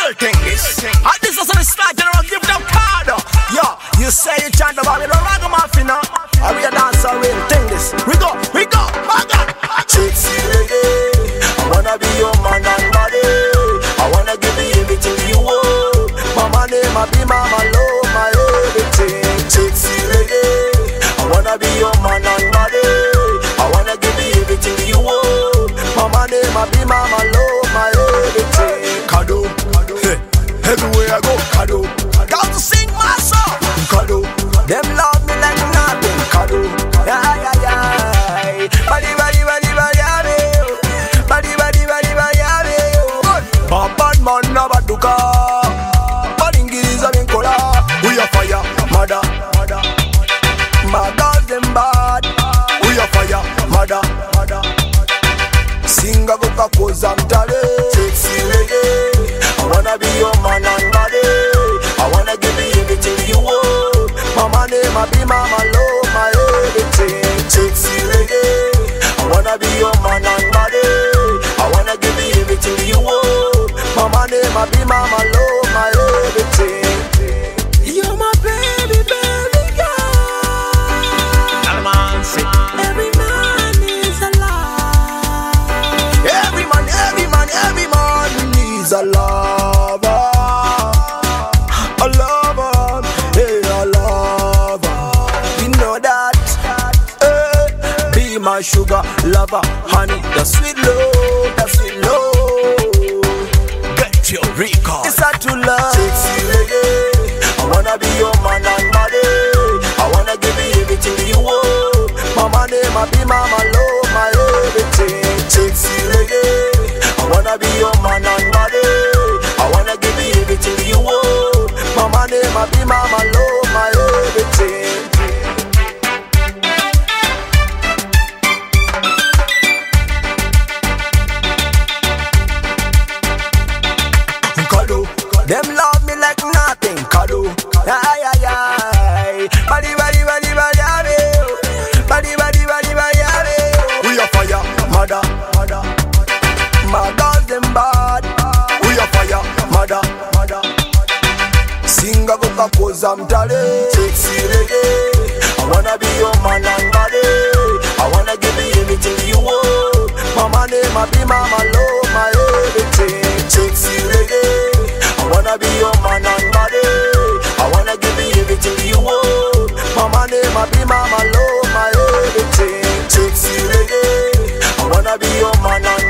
real thing this. And this is a start and I'll give them card. Yo, you say you chant about me, the ragamuffin, I will dance a real thing this. We go, my God. Gypsy reggae, I wanna be your man and body. I wanna give you everything you want. Mama name, I be mama love, my everything. Gypsy reggae, I wanna be your man and body. I wanna give you everything you want. Mama name, I be mama love, my everything. Kado, hey, everywhere I go, Kado. Got to sing my song, Kado. Them love me like nothing, Kado. Yeah, yeah, yeah. Body, body, body, body, body, body, body, body. Bad man, never do car. Balingiriza binkola. We are fire, mother. My girls them bad. We are fire, mother. Singa goka koza mtale. Gypsy reggae, I wanna be your man and body. I wanna give you everything you want. Mama name, I be mama love, my everything. Gypsy reggae, I wanna be your man and body. I wanna give you everything you want. Mama name, I be mama love, my everything. You're my baby, baby girl. Every man is alive. Every man needs a lover. A lover, hey, a lover. You know that, hey. Be my sugar lover, honey. The sweet love, the sweet love. Get your record. It's hard to love. Gypsy reggae, I wanna be your man and body. I wanna give you everything you want. Mama name, I be mama love, my everything. Gypsy reggae, I wanna be your man and body. I wanna give you everything you want. Mama name, I be mama love, my everything. Kado, them love me like nothing. Kado, ay ay ay. Body, body, body, body, body, body, body, body. We are fire, mother. My girls them bad. We are fire, mother. Singa goka koza mtale. Gypsy reggae, I wanna be your man and body. I wanna give you everything you want. Mama name, I be mama love, my everything. Gypsy reggae, I wanna be your man and body. I wanna give you everything you want. Mama name, I be mama love, my everything. Gypsy reggae, I wanna be your man and